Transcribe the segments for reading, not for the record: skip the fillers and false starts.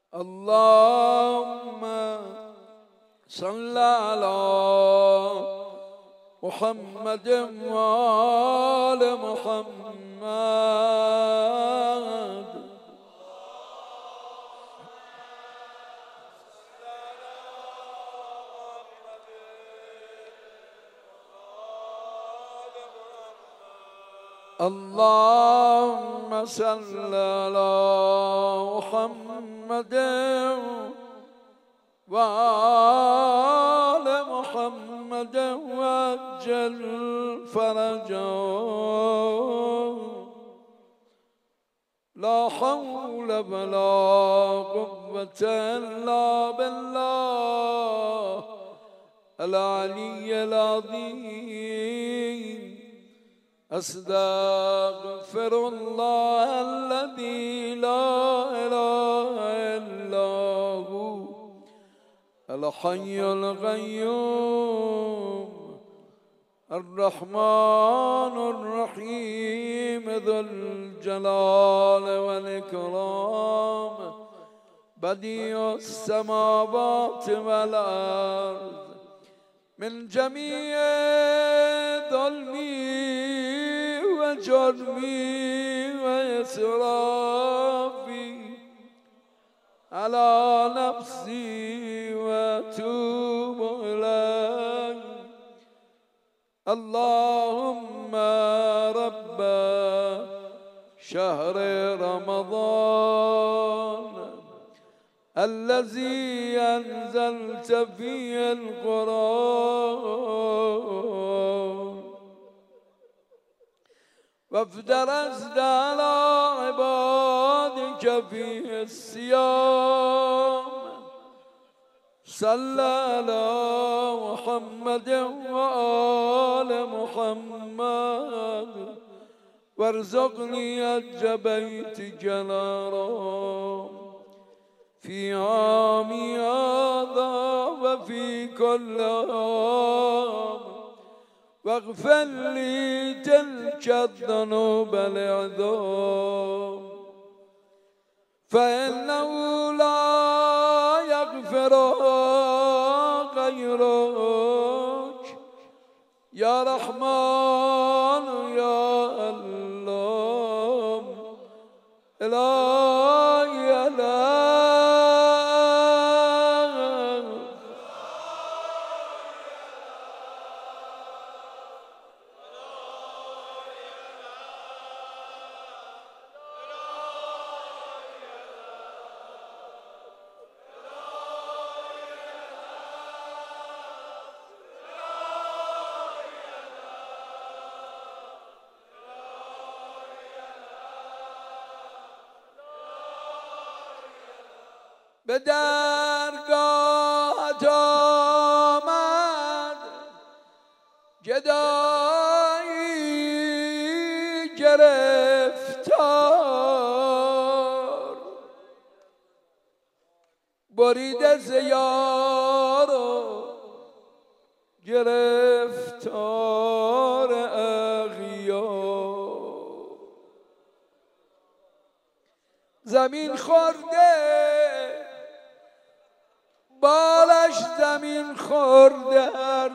اللهم صل على محمد وآل محمد. اللهم صل على محمد وآل محمد وعجل فرجهم. لا حول ولا قوة إلا بالله العلي العظيم. أستغفر الله الذي لا إله إلا هو الحي القيوم الرحمن الرحيم ذو الجلال والإكرام بديع السماوات والأرض من جميع ظلمي وجرمي وإسرافي على نفسي وأتوب إليك. اللهم رب شهر رمضان الذي أنزلت فيه القرآن وافترضت على عبادك فيه الصيام. صل على محمد وآل محمد وارزقني حج بيتك الحرام في عامي هذا وفي كل عام، واغفر لي تلك الذنوب العظام فإنه لا يغفرها غيرك يا رحمن يا الله. إلهي إلهي به درگاهت آمد گدایی گرفتار، بریده ز یار و گرفتار اغیار. زمین خورده بالش زمین خورده هر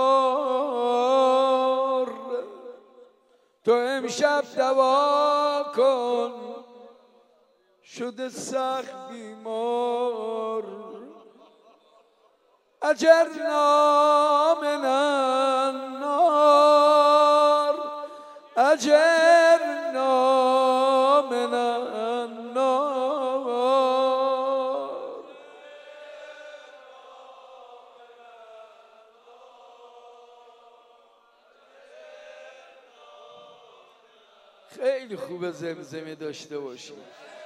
بار، تو امشب دوا کن شده سخت بیمار. اجرنا من النار اجرنا من النار. خیلی خوبه زمزمه داشته باشی.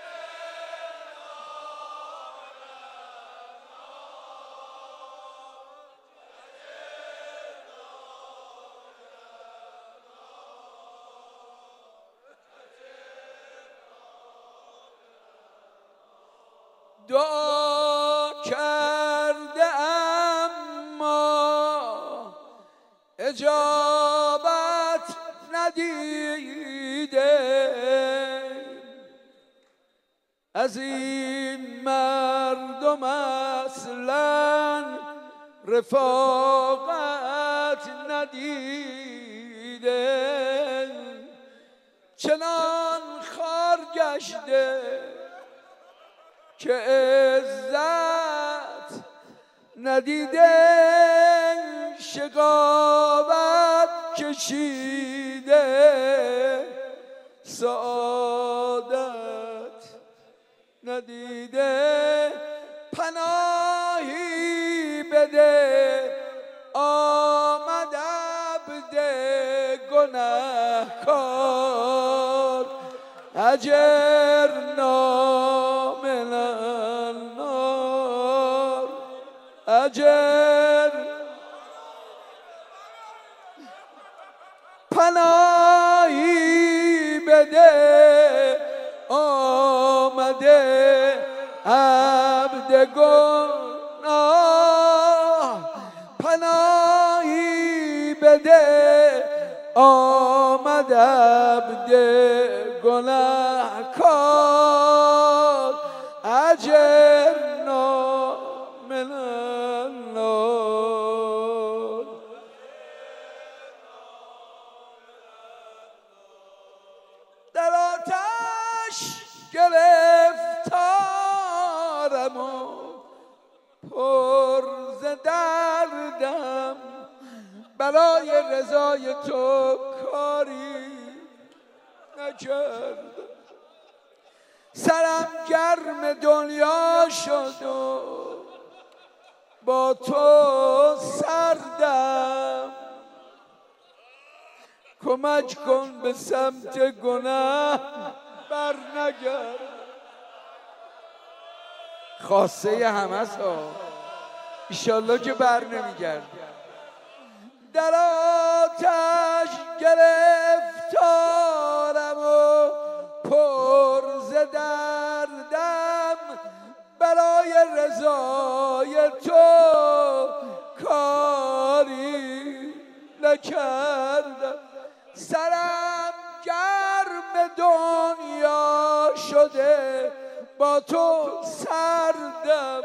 دعا کرده اما اجابت ندیده، از این مردم اصلا رفاقت ندیده، چنان خار گشته که عزت ندیده، شقاوت کشیده، سعادت ندیده. پناهی بده آمد عبد گنهکار، اجرنا من النار، اجر پناهی بده آمده عبد گناه، پناهی بده آمد عبد گنهکار، اجرنا من النار. در آتش گرفتارم و پر ز دردم، برای رضای تو کاری نکردم. سرم گرم دنیا شد و با تو سردم، کمک کن به سمت گناه بر نگرد. خواسته همه است ایشالله که بر نمیگرد. در آتش گرفتارم و پر ز دردم، برای رضای تو کاری نکردم. سرم گرم دنیا شده با تو سردم،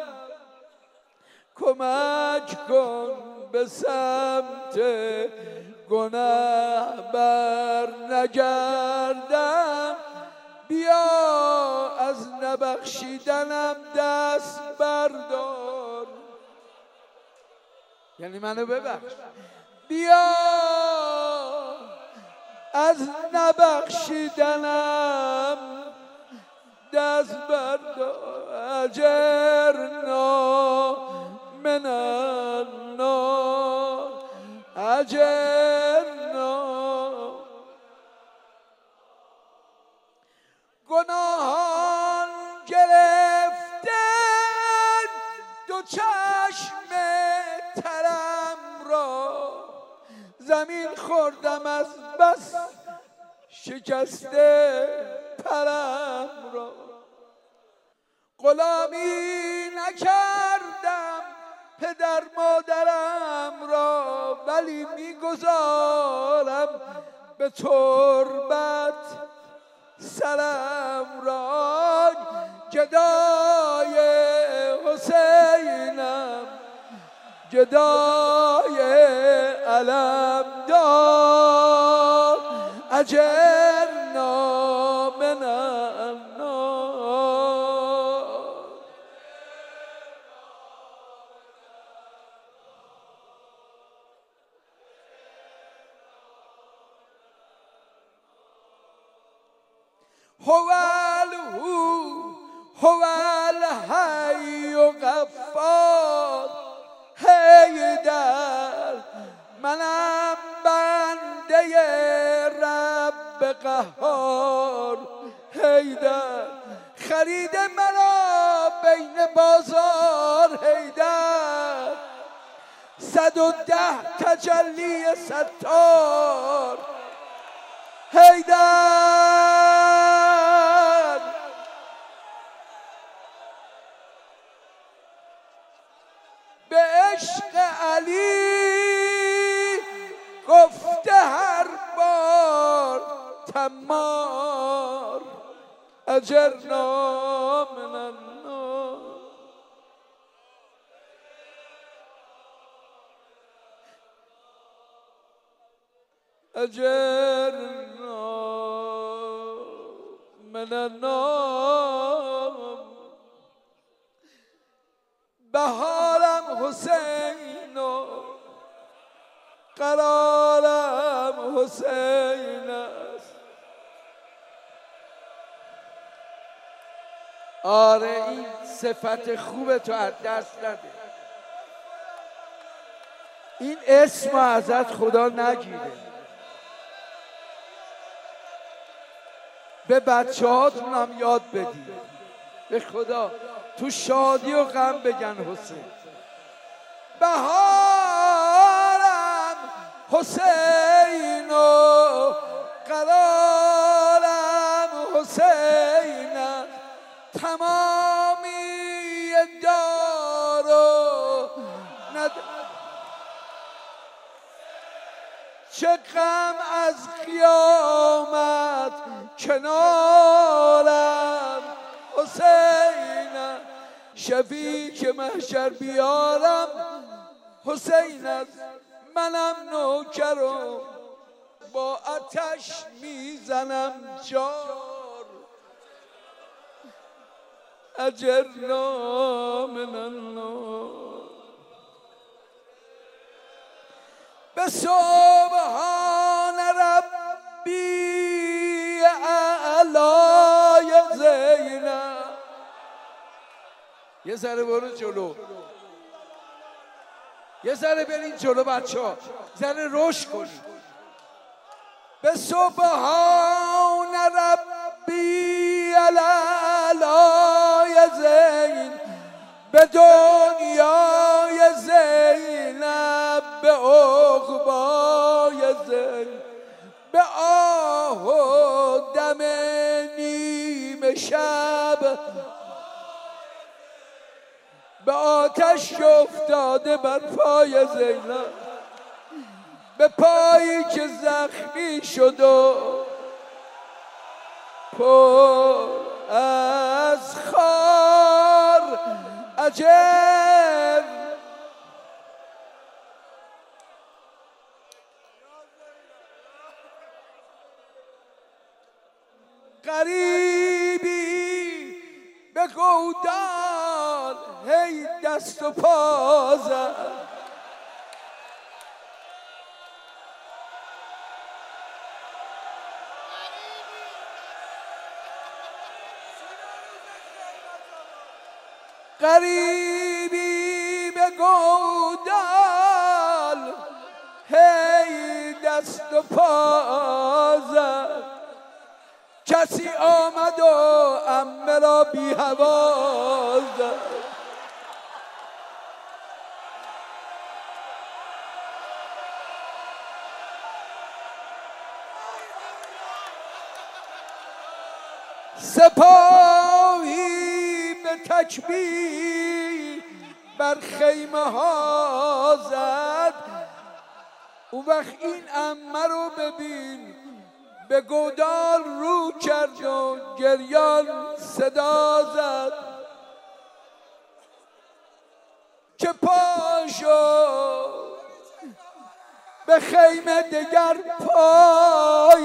کمک کن به سمت گناه بر نگردم. بیا از نبخشیدنم دست بردار، یعنی منو ببخش. بیا از نبخشیدنم دست بردار، اجرنا من النار، اجرنا. گناهان گرفته دو چشم ترم را، زمین خوردم از بس شکسته پرم را. غلامی نکردم پدر مادرم را، ولی میگذارم به تربت سرم را. گدای حسینم گدای علم دار، اجرنا من النار. هو الحی و غفار حیدر، منم بنده رب قهار حیدر. خرید مرا بین بازار حیدر، 110 تجلی ستار حیدر. به عشق علی گفته هر بار تمار، اجرنا اجرنا من النار. بهارم حسین و قرارم حسین است. آره این صفت خوب تو از دست نده. این اسم ازت خدا نگیره. به بچه هاتونم یاد بدید. به خدا تو شادی و غم بگن حسین. بهارم حسین و قرارم حسین است. تمامی دار و چه غم از قیامت کنارم حسین. شبی که محشر بیارم حسین است. منم نوکرم با آتش میزنم جار. اجرنا من النار. به سبحان ربی اعلای زینب. یه ذره برو جلو، یه ذره برین جلو بچه ها، ذره رشد کنید. به سبحان ربی اعلای زین. به دنیای زینب، به عقبای زین، به آه و دم نیم شب، به آتش افتاده بر پای زینب. به پایی که زخمی شد و پر از خار. عجب غریبی به گودال هی دست و پا زد. غریبی به گودال هی دست و پا زد. کسی آمد و عمه را بی هوا زد. سپاهی به تکبیر بر خیمه ها زد. اون وقت این عمه رو ببین به گودال رو کرد و گریان صدا زد که پاشو به خیمه دگر پای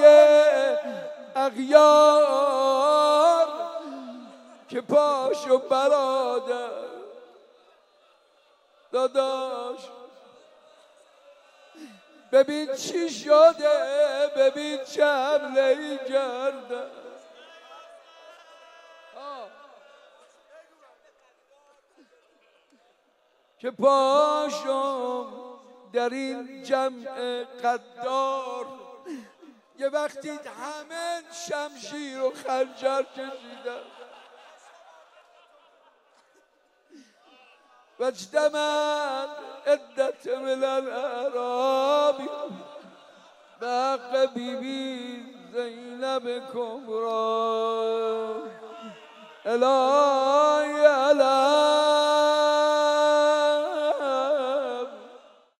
اغیار. که پاشو برادر داداش ببین چی شده، ببین چه حمله‌ای کرده. که پاشم در این جمع قدار. یه وقتی همه شمشیر و خنجر کشیدن. و اجتمعت عدت من الاعراب به حق بیبی زینب کبرا. الهی